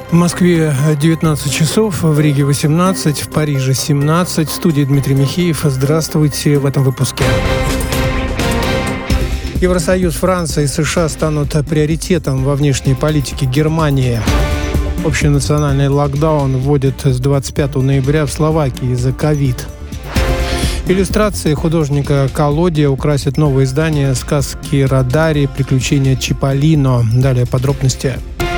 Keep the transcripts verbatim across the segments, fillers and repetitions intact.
В Москве девятнадцать часов, в Риге восемнадцать, в Париже семнадцать. В студии Дмитрий Михеев. Здравствуйте в этом выпуске. Евросоюз, Франция и США станут приоритетом во внешней политике Германии. Общенациональный локдаун вводят с двадцать пятого ноября в Словакии из-за ковид. Иллюстрации художника Колодия украсят новое издание сказки Родари «Приключения Чиполлино». Далее подробности.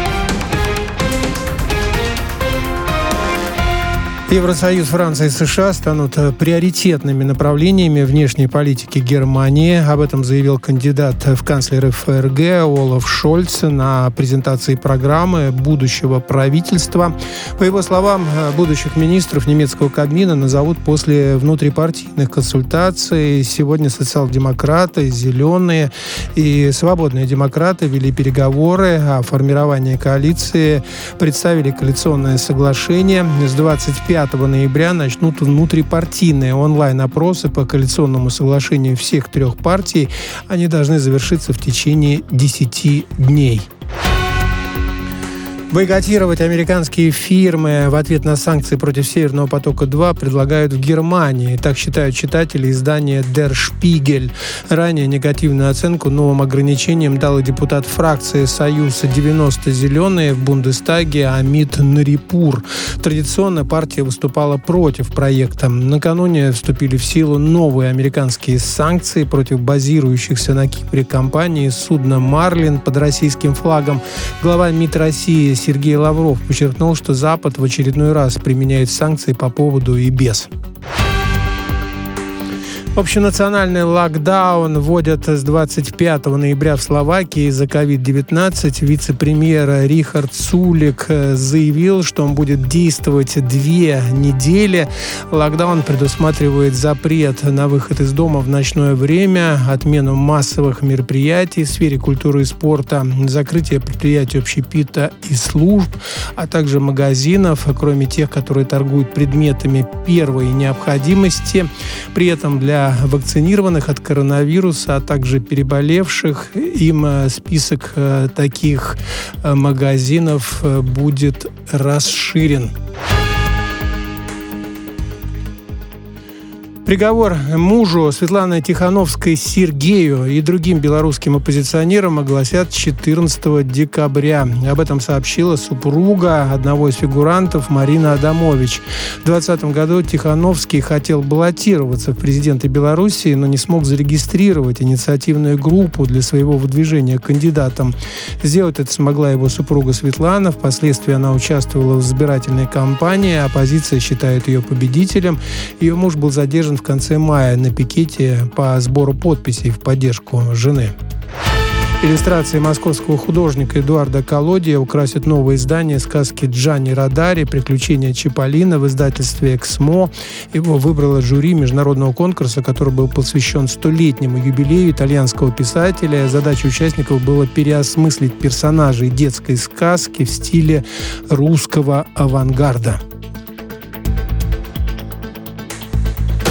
Евросоюз, Франция и США станут приоритетными направлениями внешней политики Германии. Об этом заявил кандидат в канцлеры ФРГ Олаф Шольц на презентации программы будущего правительства. По его словам, будущих министров немецкого Кабмина назовут после внутрипартийных консультаций. Сегодня социал-демократы, зеленые и свободные демократы вели переговоры о формировании коалиции, представили коалиционное соглашение. С двадцать пятого ноября начнут внутрипартийные онлайн-опросы по коалиционному соглашению всех трех партий. Они должны завершиться в течение десяти дней. Бойкотировать американские фирмы в ответ на санкции против Северного потока-два предлагают в Германии. Так считают читатели издания Der Spiegel. Ранее негативную оценку новым ограничениям дал и депутат фракции Союза девяносто зеленые в Бундестаге Амит Нарипур. Традиционно партия выступала против проекта. Накануне вступили в силу новые американские санкции против базирующихся на Кипре компаний судна «Марлин» под российским флагом. Глава МИД России Сергей Лавров подчеркнул, что Запад в очередной раз применяет санкции по поводу и без. Общенациональный локдаун вводят с двадцать пятого ноября в Словакии из-за ковид девятнадцать. Вице-премьер Рихард Сулик заявил, что он будет действовать две недели. Локдаун предусматривает запрет на выход из дома в ночное время, отмену массовых мероприятий в сфере культуры и спорта, закрытие предприятий общепита и служб, а также магазинов, кроме тех, которые торгуют предметами первой необходимости. При этом для вакцинированных от коронавируса, а также переболевших, им список таких магазинов будет расширен. Приговор мужу Светланы Тихановской Сергею и другим белорусским оппозиционерам огласят четырнадцатого декабря. Об этом сообщила супруга одного из фигурантов Марина Адамович. В двадцатом году Тихановский хотел баллотироваться в президенты Белоруссии, но не смог зарегистрировать инициативную группу для своего выдвижения кандидатом. Сделать это смогла его супруга Светлана. Впоследствии она участвовала в избирательной кампании. Оппозиция считает ее победителем. Ее муж был задержан в конце мая на пикете по сбору подписей в поддержку жены. Иллюстрации московского художника Эдуарда Колодия украсят новое издание сказки Джанни Родари «Приключения Чиполлино» в издательстве «Эксмо». Его выбрало жюри международного конкурса, который был посвящен столетнему юбилею итальянского писателя. Задача участников была переосмыслить персонажей детской сказки в стиле русского авангарда.